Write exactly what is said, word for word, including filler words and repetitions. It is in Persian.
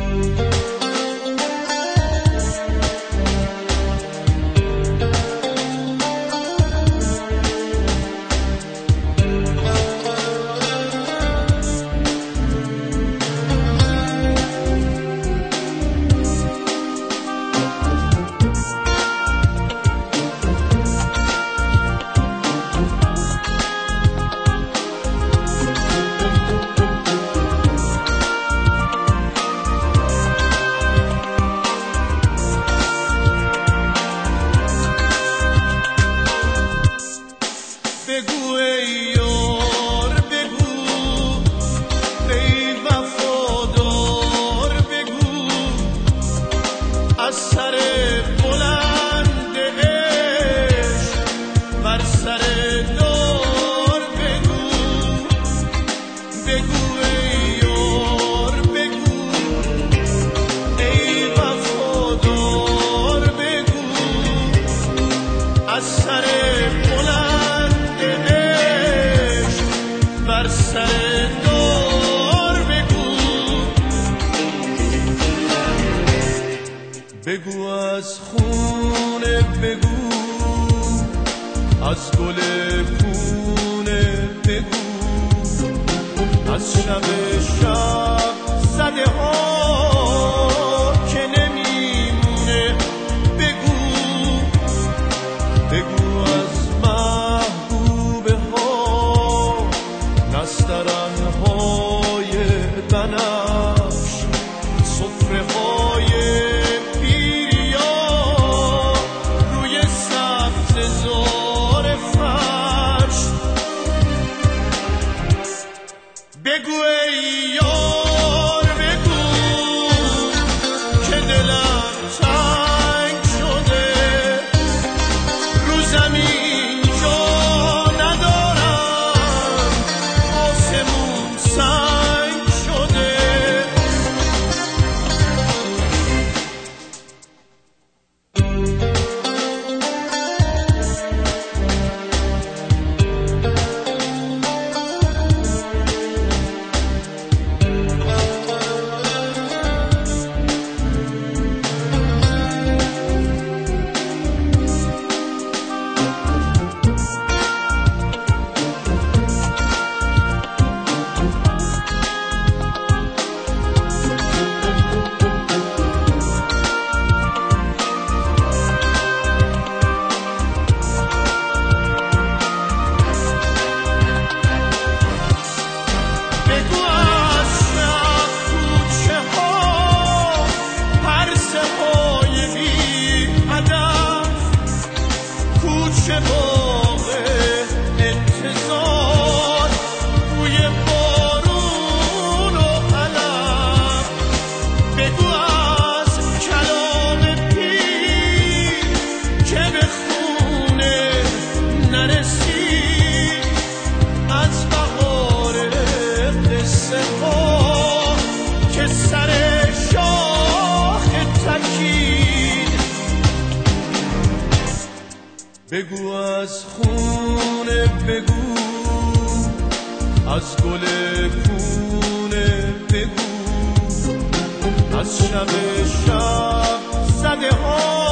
بگو ای یار بگو ای وفادار بگو از سر بلند عشق بر سر دار بگو بگو ای یار بگو ای وفادار بگو از سر بر سر دار بگو بگو از خونه بگو از گل کونه بگو از شب شب زده ها که نمیمونه بگو بگو از محبوبه ها نسترنهای بنفش سفره های پیریا روی سبز زار فرش بگو ای یار بگو که دلم تنگ شده رو زمین جا ندارم آسمون سنگ شده کوچه باغ انتظار روی بارون و علم بگو از کلام پیر که به خونه نرسید از بهار قصه ها که سر شاخ تکید بگو از خونه بگو از گل کونه بگو از شب شب زده ها